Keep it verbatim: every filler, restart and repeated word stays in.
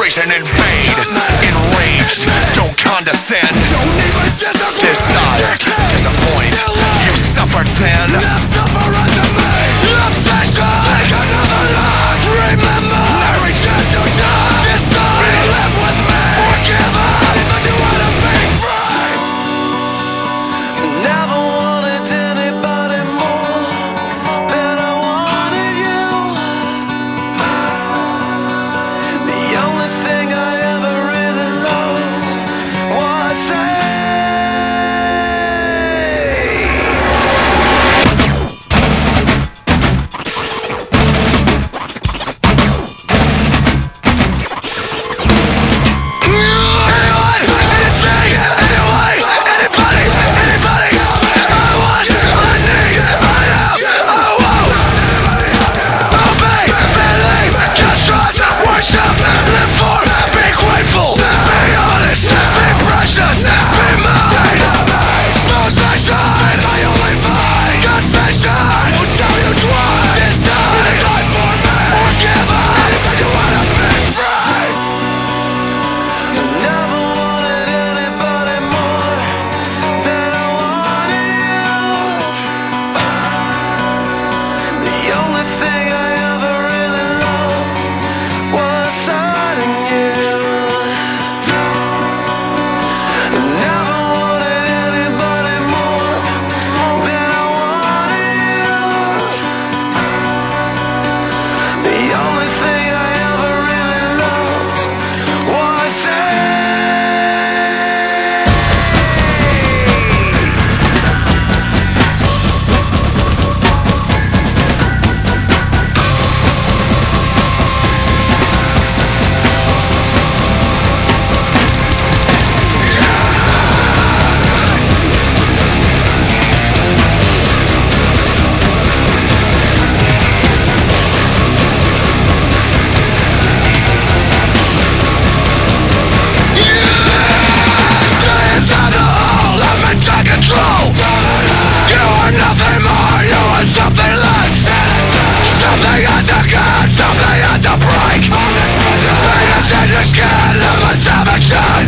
frustration invade. Enraged, don't condescend. Decide, disappoint. You suffered then. Now suffer unto me. Obsession, take another life. Remember, every chance you die. Decide, live with me. Forgive us if I do want to be free. Never wanted anybody more than I wanted you. The only thing I ever really loved was hate. Something has to break. Pain is in your skin, live in savage.